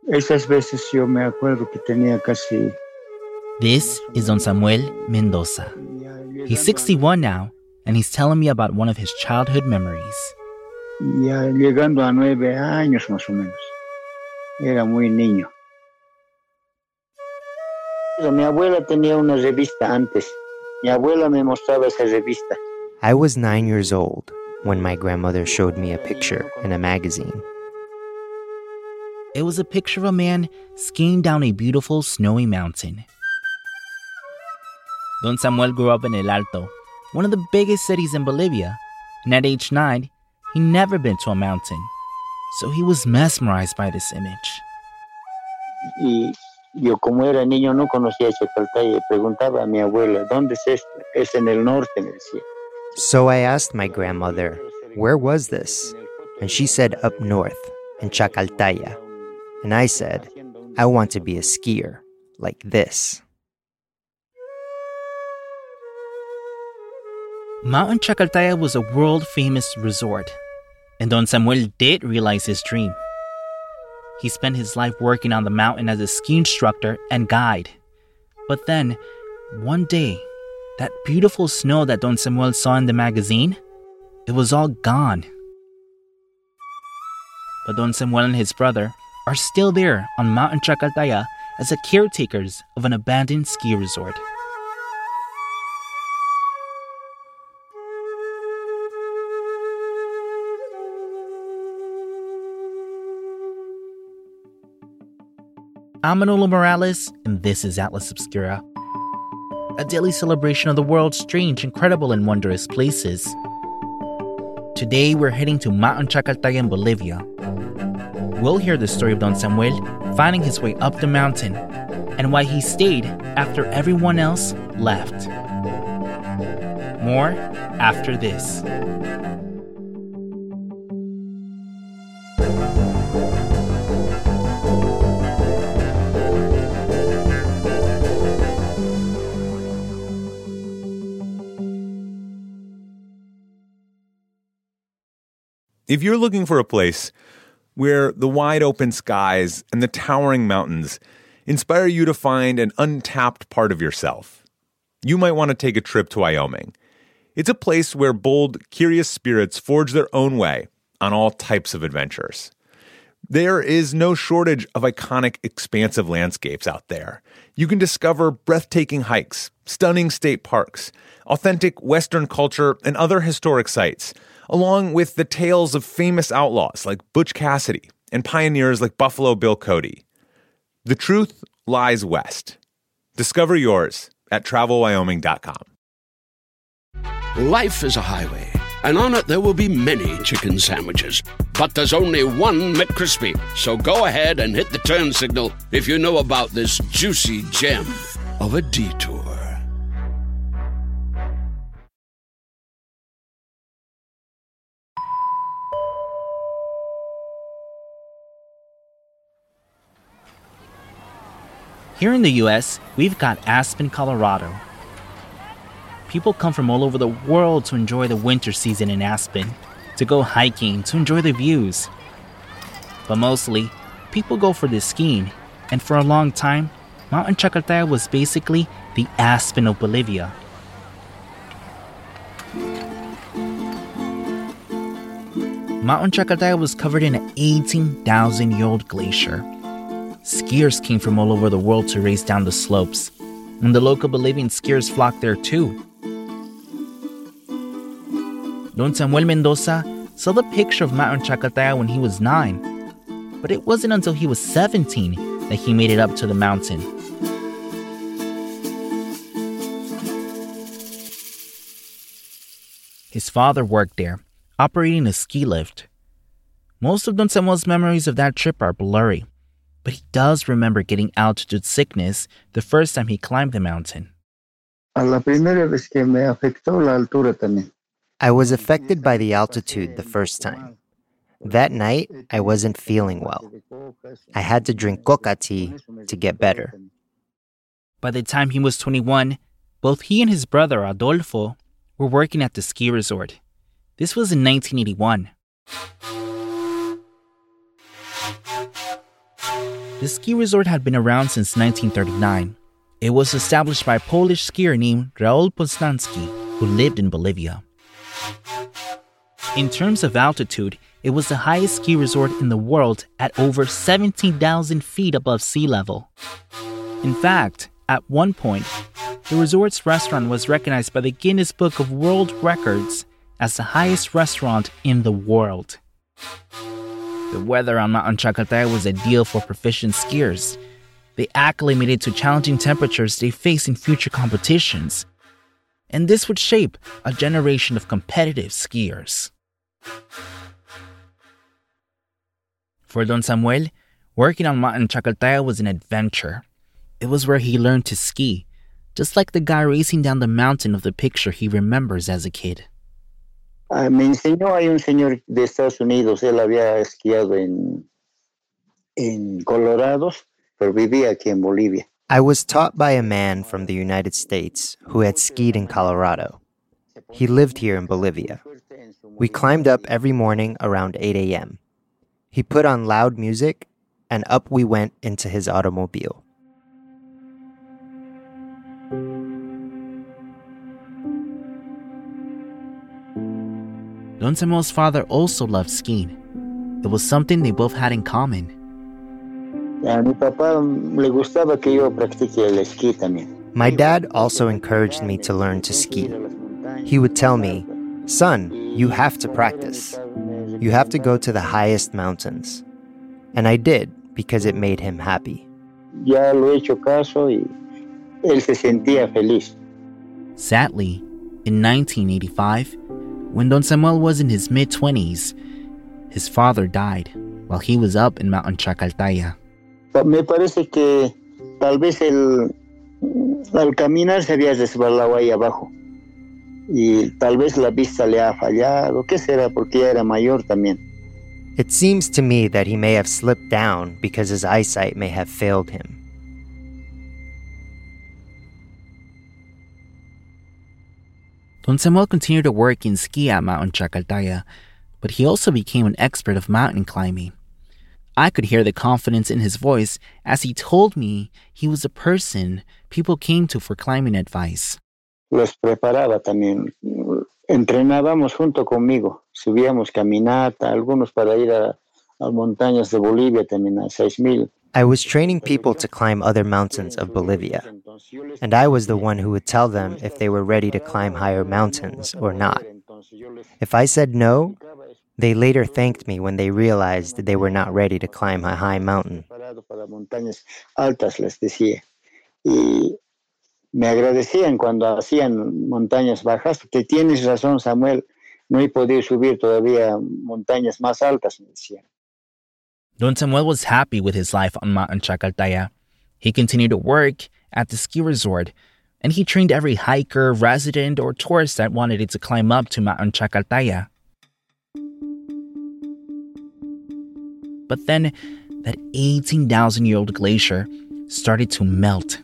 Esas veces yo me acuerdo que tenía casi... This is Don Samuel Mendoza. He's 61 now, and he's telling me about one of his childhood memories. Ya llegando a 9 años más o menos. Era muy niño. Mi abuela tenía una revista antes. Mi abuela me mostraba esa revista. I was 9 years old when my grandmother showed me a picture in a magazine. It was a picture of a man skiing down a beautiful snowy mountain. Don Samuel grew up in El Alto, one of the biggest cities in Bolivia, and at age 9, he'd never been to a mountain, so he was mesmerized by this image. Y yo como era niño no conocía Chacaltaya, preguntaba a mi abuela, ¿dónde es esto? Es en el norte, me decía. So I asked my grandmother, where was this? And she said up north, in Chacaltaya. And I said, I want to be a skier, like this. Mountain Chacaltaya was a world-famous resort, and Don Samuel did realize his dream. He spent his life working on the mountain as a ski instructor and guide. But then, one day, that beautiful snow that Don Samuel saw in the magazine, it was all gone. But Don Samuel and his brother are still there on Mountain Chacaltaya as the caretakers of an abandoned ski resort. I'm Manolo Morales, and this is Atlas Obscura, a daily celebration of the world's strange, incredible, and wondrous places. Today, we're heading to Mountain Chacaltaya in Bolivia. We'll hear the story of Don Samuel finding his way up the mountain and why he stayed after everyone else left. More after this. If you're looking for a place where the wide open skies and the towering mountains inspire you to find an untapped part of yourself, you might want to take a trip to Wyoming. It's a place where bold, curious spirits forge their own way on all types of adventures. There is no shortage of iconic, expansive landscapes out there. You can discover breathtaking hikes, stunning state parks, authentic Western culture, and other historic sites, along with the tales of famous outlaws like Butch Cassidy and pioneers like Buffalo Bill Cody. The truth lies west. Discover yours at TravelWyoming.com. Life is a highway, and on it there will be many chicken sandwiches. But there's only one McCrispy. So go ahead and hit the turn signal if you know about this juicy gem of a detour. Here in the US, we've got Aspen, Colorado. People come from all over the world to enjoy the winter season in Aspen, to go hiking, to enjoy the views. But mostly, people go for the skiing, and for a long time, Mountain Chacaltaya was basically the Aspen of Bolivia. Mountain Chacaltaya was covered in an 18,000-year-old glacier. Skiers came from all over the world to race down the slopes, and the local Bolivian skiers flocked there too. Don Samuel Mendoza saw the picture of Mountain Chacaltaya when he was 9, but it wasn't until he was 17 that he made it up to the mountain. His father worked there, operating a ski lift. Most of Don Samuel's memories of that trip are blurry, but he does remember getting altitude sickness the first time he climbed the mountain. A la primera vez que me afectó la altura también. I was affected by the altitude the first time. That night, I wasn't feeling well. I had to drink coca tea to get better. By the time he was 21, both he and his brother, Adolfo, were working at the ski resort. This was in 1981. The ski resort had been around since 1939. It was established by a Polish skier named Raul Poznański, who lived in Bolivia. In terms of altitude, it was the highest ski resort in the world at over 17,000 feet above sea level. In fact, at one point, the resort's restaurant was recognized by the Guinness Book of World Records as the highest restaurant in the world. The weather on Mount Chacaltaya was ideal for proficient skiers. They acclimated to challenging temperatures they face in future competitions. And this would shape a generation of competitive skiers. For Don Samuel, working on Mount Chacaltaya was an adventure. It was where he learned to ski, just like the guy racing down the mountain of the picture he remembers as a kid. Me enseñó, hay un señor de Estados Unidos, él había esquiado en Colorado, pero vivía aquí en Bolivia. I was taught by a man from the United States who had skied in Colorado. He lived here in Bolivia. We climbed up every morning around 8 a.m. He put on loud music, and up we went into his automobile. Don Samuel's father also loved skiing. It was something they both had in common. A mi papá le gustaba que yo practique el esquí también. My dad also encouraged me to learn to ski. He would tell me, "Son, you have to practice. You have to go to the highest mountains." And I did because it made him happy. Ya lo he hecho caso y él se sentía feliz. Sadly, in 1985, when Don Samuel was in his mid-20s, his father died while he was up in Mount Chacaltaya. Me parece que tal vez al caminar se había resbalado ahí abajo y tal vez la vista le ha fallado. ¿Qué será? Porque ya era mayor también. It seems to me that he may have slipped down because his eyesight may have failed him. Don Samuel continued to work and ski at Mount Chacaltaya, but he also became an expert of mountain climbing. I could hear the confidence in his voice as he told me he was a person people came to for climbing advice. Los preparaba también. Entrenábamos junto conmigo. Subíamos caminata, algunos para ir a montañas de Bolivia también, a 6,000. I was training people to climb other mountains of Bolivia, and I was the one who would tell them if they were ready to climb higher mountains or not. If I said no, they later thanked me when they realized that they were not ready to climb a high mountain. Para montañas altas les decía. Y me agradecían cuando hacían montañas bajas, porque tienes razón, Samuel, no he podido subir todavía montañas más altas, me decían. Don Samuel was happy with his life on Mount Chacaltaya. He continued to work at the ski resort, and he trained every hiker, resident, or tourist that wanted to climb up to Mount Chacaltaya. But then, that 18,000-year-old glacier started to melt.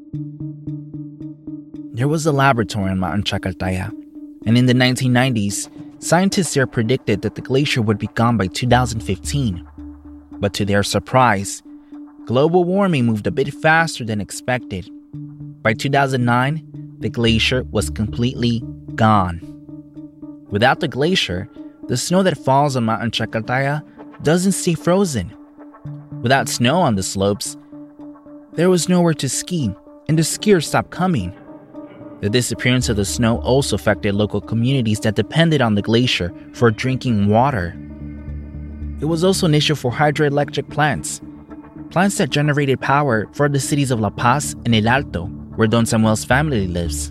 There was a laboratory on Mount Chacaltaya, and in the 1990s, scientists there predicted that the glacier would be gone by 2015. But to their surprise, global warming moved a bit faster than expected. By 2009, the glacier was completely gone. Without the glacier, the snow that falls on Mount Chacaltaya doesn't stay frozen. Without snow on the slopes, there was nowhere to ski, and the skiers stopped coming. The disappearance of the snow also affected local communities that depended on the glacier for drinking water. It was also an issue for hydroelectric plants that generated power for the cities of La Paz and El Alto, where Don Samuel's family lives.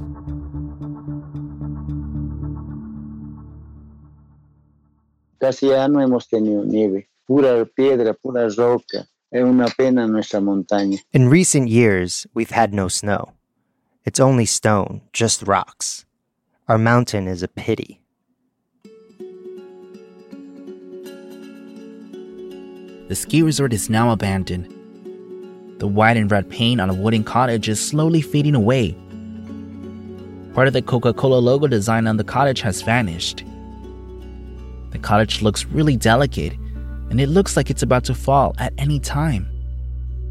Casi ya no hemos tenido nieve, pura piedra, pura roca. Es una pena nuestra montaña. In recent years, we've had no snow. It's only stone, just rocks. Our mountain is a pity. The ski resort is now abandoned. The white and red paint on a wooden cottage is slowly fading away. Part of the Coca-Cola logo design on the cottage has vanished. The cottage looks really delicate, and it looks like it's about to fall at any time.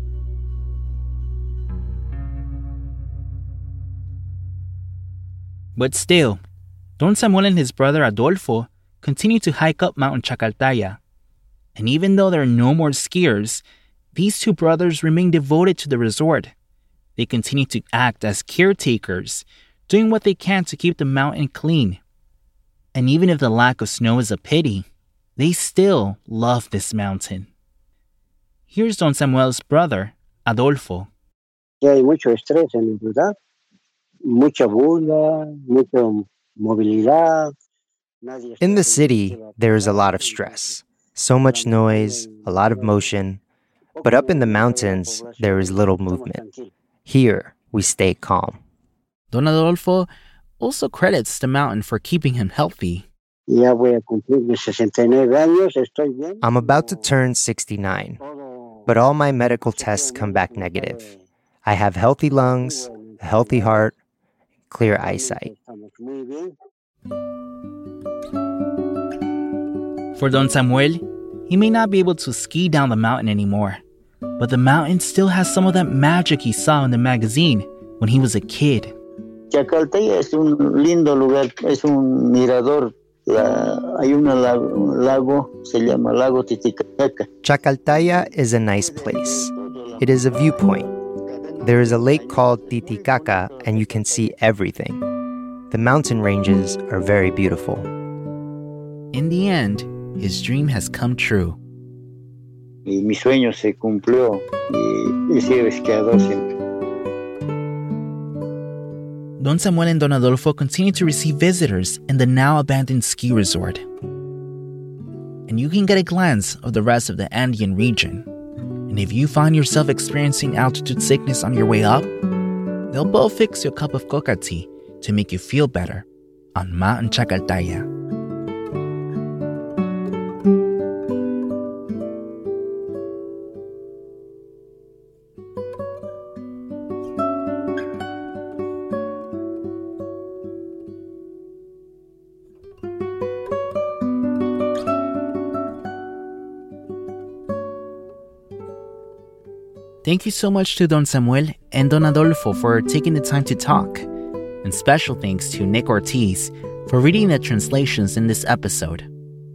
But still, Don Samuel and his brother Adolfo continue to hike up Mountain Chacaltaya. And even though there are no more skiers, these two brothers remain devoted to the resort. They continue to act as caretakers, doing what they can to keep the mountain clean. And even if the lack of snow is a pity, they still love this mountain. Here's Don Samuel's brother, Adolfo. Hay mucho estrés en la ciudad, mucha bulla, mucha movilidad. In the city, there is a lot of stress, so much noise, a lot of motion. But up in the mountains, there is little movement. Here, we stay calm. Don Adolfo also credits the mountain for keeping him healthy. I'm about to turn 69, but all my medical tests come back negative. I have healthy lungs, a healthy heart, clear eyesight. For Don Samuel, he may not be able to ski down the mountain anymore, but the mountain still has some of that magic he saw in the magazine when he was a kid. Chacaltaya es un lindo lugar, es un mirador. Hay un lago, se llama Lago Titicaca. Chacaltaya is a nice place. It is a viewpoint. There is a lake called Titicaca, and you can see everything. The mountain ranges are very beautiful. In the end, his dream has come true. Y mi sueño se cumplió y he sido esquiador siempre. Don Samuel and Don Adolfo continue to receive visitors in the now abandoned ski resort. And you can get a glance of the rest of the Andean region. And if you find yourself experiencing altitude sickness on your way up, they'll both fix you a cup of coca tea to make you feel better on Mountain Chacaltaya. Thank you so much to Don Samuel and Don Adolfo for taking the time to talk. And special thanks to Nick Ortiz for reading the translations in this episode.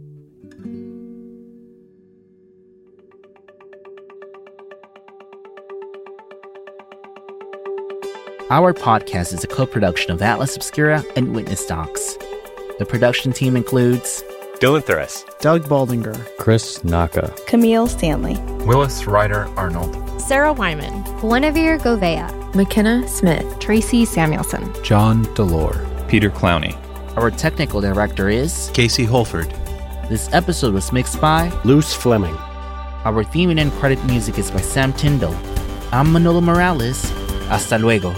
Our podcast is a co-production of Atlas Obscura and Witness Docs. The production team includes Dylan Thuras, Doug Baldinger, Chris Naka, Camille Stanley, Willis Ryder Arnold, Sarah Wyman, Guinevere Govea, McKenna Smith, Tracy Samuelson, John Delore, Peter Clowney. Our technical director is Casey Holford. This episode was mixed by Luce Fleming. Our theme and end credit music is by Sam Tyndall. I'm Manolo Morales. Hasta luego.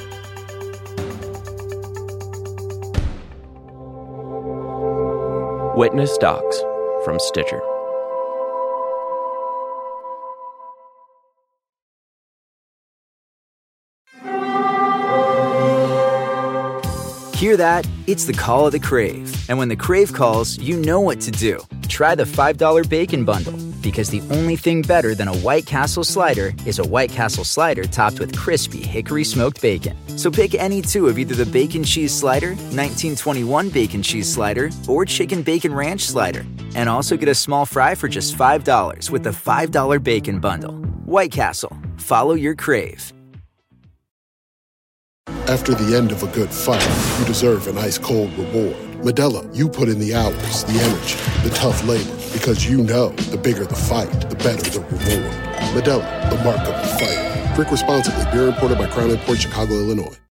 Witness Docs from Stitcher. Hear that? It's the call of the Crave. And when the Crave calls, you know what to do. Try the $5 Bacon Bundle, because the only thing better than a White Castle slider is a White Castle slider topped with crispy hickory smoked bacon. So pick any two of either the Bacon Cheese Slider, 1921 Bacon Cheese Slider, or Chicken Bacon Ranch Slider. And also get a small fry for just $5 with the $5 Bacon Bundle. White Castle. Follow your Crave. After the end of a good fight, you deserve an ice-cold reward. Modelo, you put in the hours, the energy, the tough labor, because you know the bigger the fight, the better the reward. Modelo, the mark of the fighter. Drink responsibly. Beer imported by Crown Imports, Chicago, Illinois.